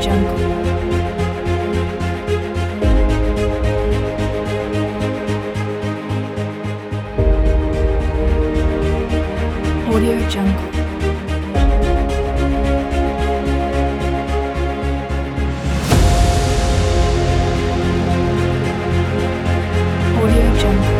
Jungle. Audio Jungle. Audio Jungle.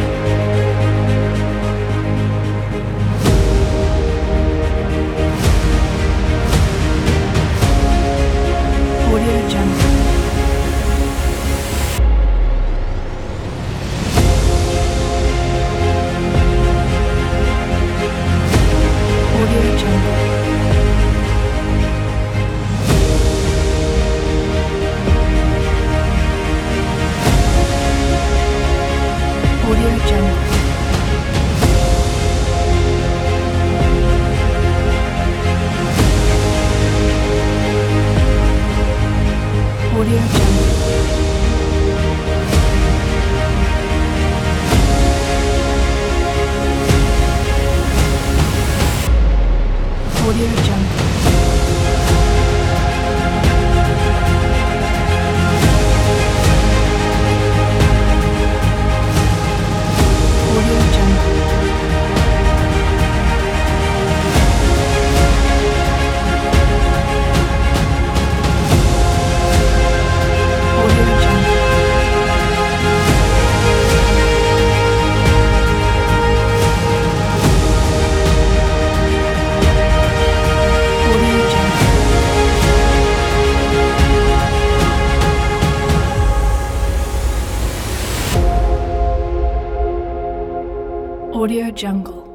Audio Jungle. Audio Jungle. Audio Jungle. Audio Jungle. Audio Jungle. Audio Jungle. Audio Jungle. Audio Jungle. Audio Jungle.